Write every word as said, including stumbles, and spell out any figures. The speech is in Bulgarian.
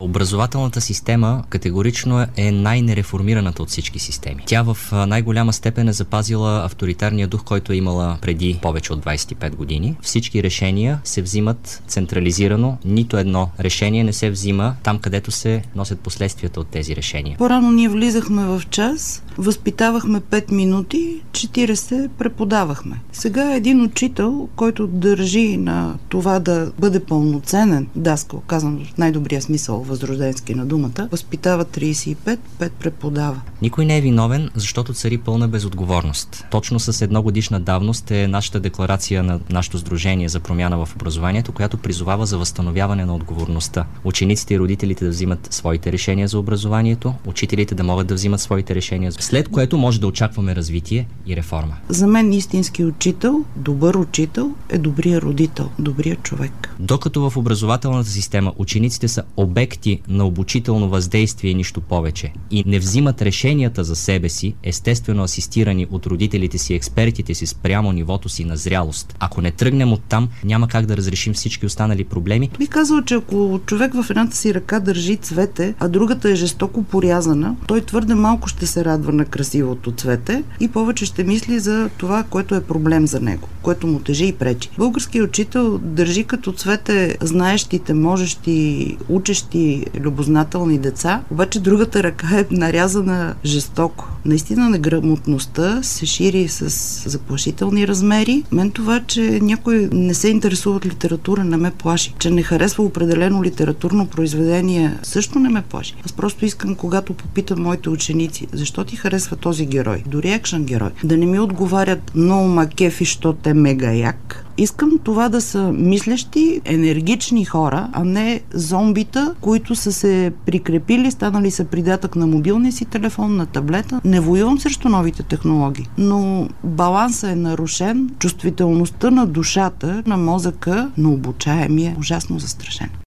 Образователната система категорично е най-нереформираната от всички системи. Тя в най-голяма степен е запазила авторитарния дух, който е имала преди повече от двайсет и пет години. Всички решения се взимат централизирано. Нито едно решение не се взима там, където се носят последствията от тези решения. По-рано ние влизахме в час, възпитавахме пет минути, четирийсет преподавахме. Сега един учител, който държи на това да бъде пълноценен даскал, казвам в най-добрия смисъл възрожденски на думата, възпитава трийсет и пет, пет преподава. Никой не е виновен, защото цари пълна безотговорност. Точно с едногодишна давност е нашата декларация на нашето сдружение за промяна в образованието, която призовава за възстановяване на отговорността. Учениците и родителите да взимат своите решения за образованието, учителите да могат да взимат своите решения, след което може да очакваме развитие и реформа. За мен истински учител, добър учител е добрият родител, добрият човек. Докато в образователната система учениците са обекти на обучително въздействие и нищо повече и не взимат решенията за себе си, естествено асистирани от родителите си, експертите си спрямо нивото си на зрялост. Ако не тръгнем оттам, няма как да разрешим всички останали проблеми. Би казал, че ако човек в едната си ръка държи цвете, а другата е жестоко порязана, той твърде малко ще се радва на красивото цвете и повече ще мисли за това, което е проблем за него, което му тежи и пречи. Българският учител държи като цвете знаещите, можещи, учещи, любознателни деца, обаче другата ръка е нарязана жестоко. Наистина неграмотността се шири с заплашителни размери. Мен това, че някой не се интересува от литература, не ме плаши. Че не харесва определено литературно произведение, също не ме плаши. Аз просто искам, когато попитам моите ученици, защо ти харесва този герой, дори екшън герой, да не ми отговарят много ма кефи, що те мега як. Искам това да са мислещи, енергични хора, а не зомбита, които са се прикрепили, станали са придатък на мобилния си телефон, на таблета. Не воювам срещу новите технологии, но балансът е нарушен, чувствителността на душата, на мозъка, на обучаемия е ужасно застрашен.